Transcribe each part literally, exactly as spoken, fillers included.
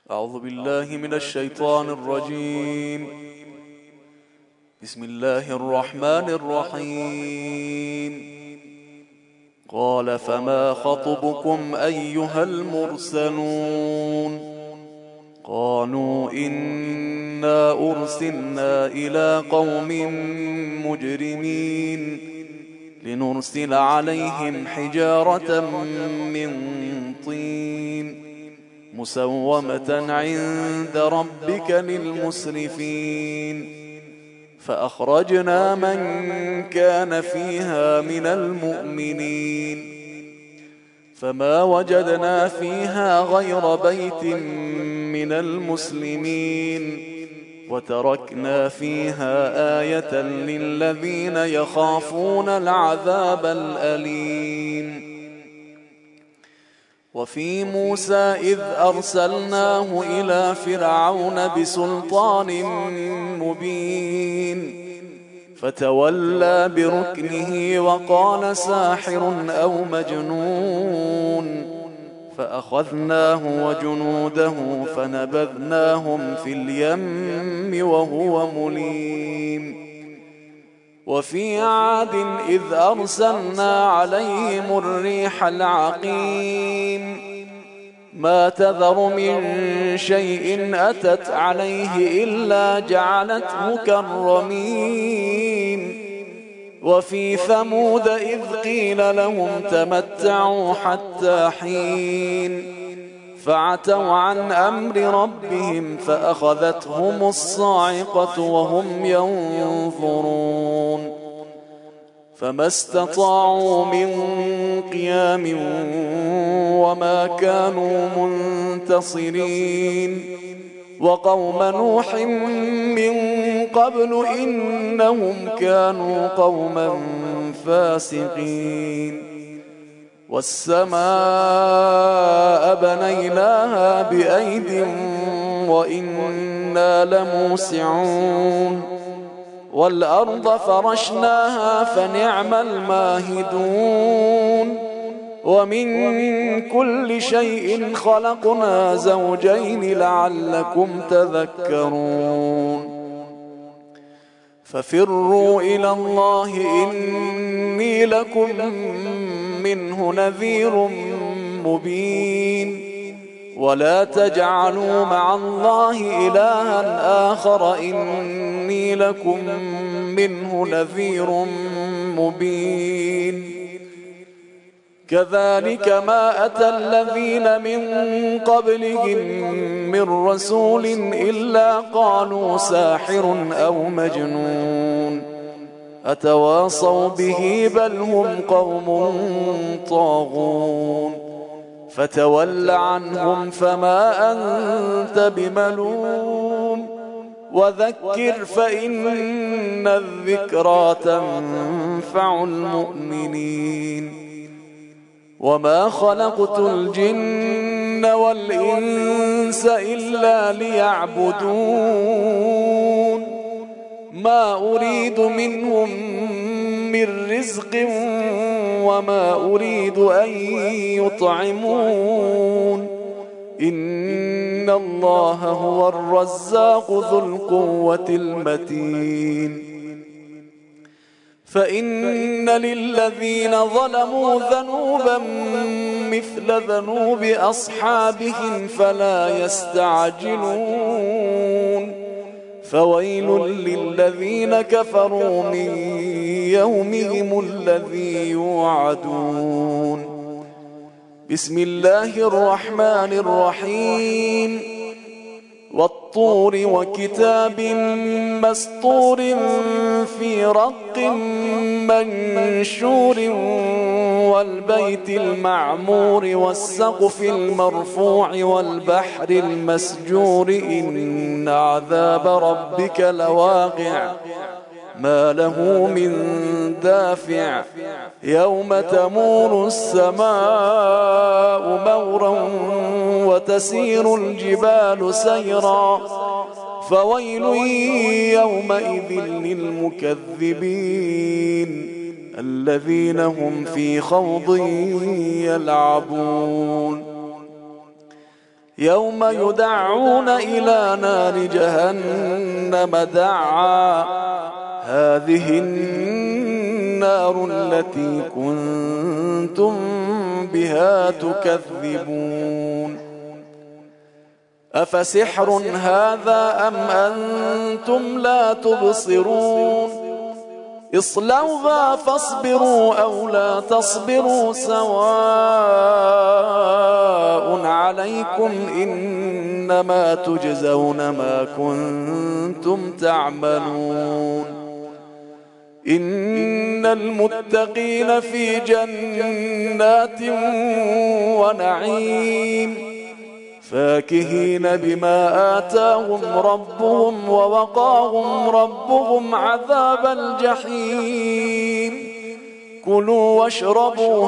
أعوذ بالله من الشيطان الرجيم. بسم الله الرحمن الرحيم. قال فما خطبكم أيها المرسلون؟ قالوا إنا أرسلنا إلى قوم مجرمين لنرسل عليهم حجارة من طين مسومة عند ربك للمسرفين. فأخرجنا من كان فيها من المؤمنين فما وجدنا فيها غير بيت من المسلمين وتركنا فيها آية للذين يخافون العذاب الأليم. وفي موسى إذ أرسلناه إلى فرعون بسلطان مبين فتولى بركنه وقال ساحر أو مجنون فأخذناه وجنوده فنبذناهم في اليم وهو مليم. وفي عاد إذ أرسلنا عليهم الريح العقيم ما تذر من شيء أتت عليه إلا جعلته كالرميم. وفي ثمود إذ قيل لهم تمتعوا حتى حين فعتوا عن أمر ربهم فأخذتهم الصاعقة وهم ينظرون فما استطاعوا من قيام وما كانوا منتصرين. وقوم نوح من قبل إنهم كانوا قوما فاسقين. والسماء بنيناها بأيد وإنا لموسعون والأرض فرشناها فنعم الماهدون. ومن كل شيء خلقنا زوجين لعلكم تذكرون. ففروا إلى الله إني لكم منه نذير مبين. ولا تجعلوا مع الله إلها آخر إني لكم منه نذير مبين. كذلك ما أتى الذين من قبلهم من رسول إلا قالوا ساحر أو مجنون أتواصوا به بل هم قوم طاغون. فتول عنهم فما أنت بملوم وذكر فإن الذكرى تنفع المؤمنين. وما خلقت الجن والإنس إلا ليعبدون ما أريد منهم من رزق وما أريد أن يطعمون إن الله هو الرزاق ذو القوة المتين. فإن للذين ظلموا ذنوبا مثل ذنوب أصحابهم فلا يستعجلون. فويل للذين كفروا من يومهم الذي يوعدون. بسم الله الرحمن الرحيم. والطور وكتاب مسطور في رق منشور والبيت المعمور والسقف المرفوع والبحر المسجور إن عذاب ربك لواقع ما له من دافع يوم تمور السماء مورا وتسير الجبال سيرا فويل يومئذ للمكذبين الذين هم في خوض يلعبون. يوم يدعون إلى نار جهنم دعا هذه النار التي كنتم بها تكذبون أفسحر هذا أم أنتم لا تبصرون اصلوها فاصبروا أو لا تصبروا سواء عليكم إنما تجزون ما كنتم تعملون إن المتقين في جنات ونعيم فاكهين بما آتاهم ربهم ووقاهم ربهم عذاب الجحيم كلوا واشربوا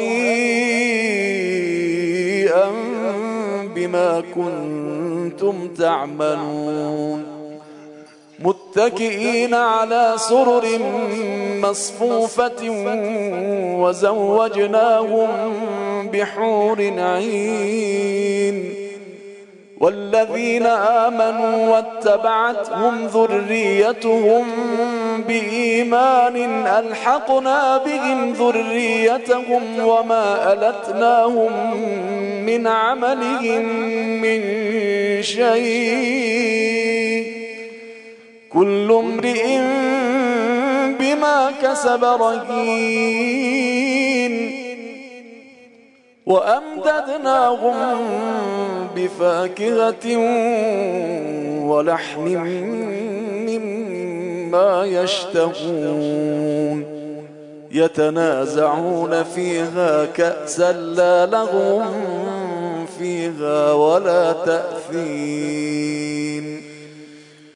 هنيئا بما كنتم تعملون متكئين على سرر مصفوفة وزوجناهم بحور عين والذين آمنوا واتبعتهم ذريتهم بإيمان ألحقنا بهم ذريتهم وما ألتناهم من عملهم من شيء كل امرئ بما كسب رهين وأمددناهم بفاكهة ولحم مما يشتهون يتنازعون فيها كأسا لا لغو فيها ولا تأثيم